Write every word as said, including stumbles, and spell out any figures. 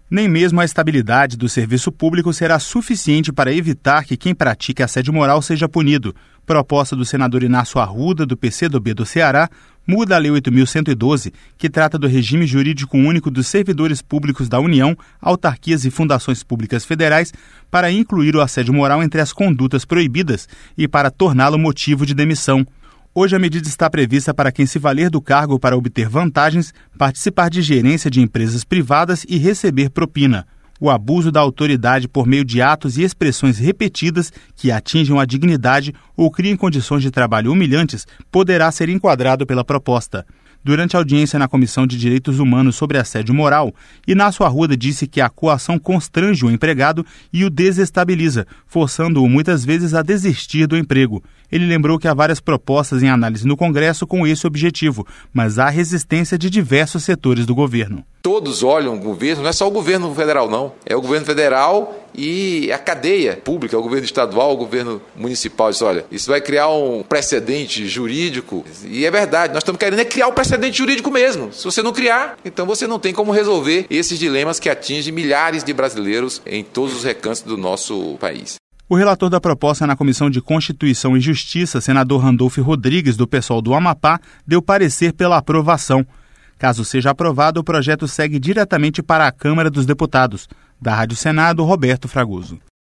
Nem mesmo a estabilidade do serviço público será suficiente para evitar que quem pratique assédio moral seja punido. Proposta do senador Inácio Arruda, do P C do B do Ceará, muda a Lei oito mil cento e doze, que trata do regime jurídico único dos servidores públicos da União, autarquias e fundações públicas federais, para incluir o assédio moral entre as condutas proibidas e para torná-lo motivo de demissão. Hoje a medida está prevista para quem se valer do cargo para obter vantagens, participar de gerência de empresas privadas e receber propina. O abuso da autoridade por meio de atos e expressões repetidas que atinjam a dignidade ou criem condições de trabalho humilhantes poderá ser enquadrado pela proposta. Durante a audiência na Comissão de Direitos Humanos sobre assédio moral, Inácio Arruda disse que a coação constrange o empregado e o desestabiliza, forçando-o muitas vezes a desistir do emprego. Ele lembrou que há várias propostas em análise no Congresso com esse objetivo, mas há resistência de diversos setores do governo. Todos olham o governo, não é só o governo federal não, é o governo federal e a cadeia pública, o governo estadual, o governo municipal. Diz, olha, isso vai criar um precedente jurídico, e é verdade, nós estamos querendo é criar um precedente jurídico mesmo. Se você não criar, então você não tem como resolver esses dilemas que atingem milhares de brasileiros em todos os recantos do nosso país. O relator da proposta na Comissão de Constituição e Justiça, senador Randolfo Rodrigues, do PSOL do Amapá, deu parecer pela aprovação. Caso seja aprovado, o projeto segue diretamente para a Câmara dos Deputados. Da Rádio Senado, Roberto Fragoso.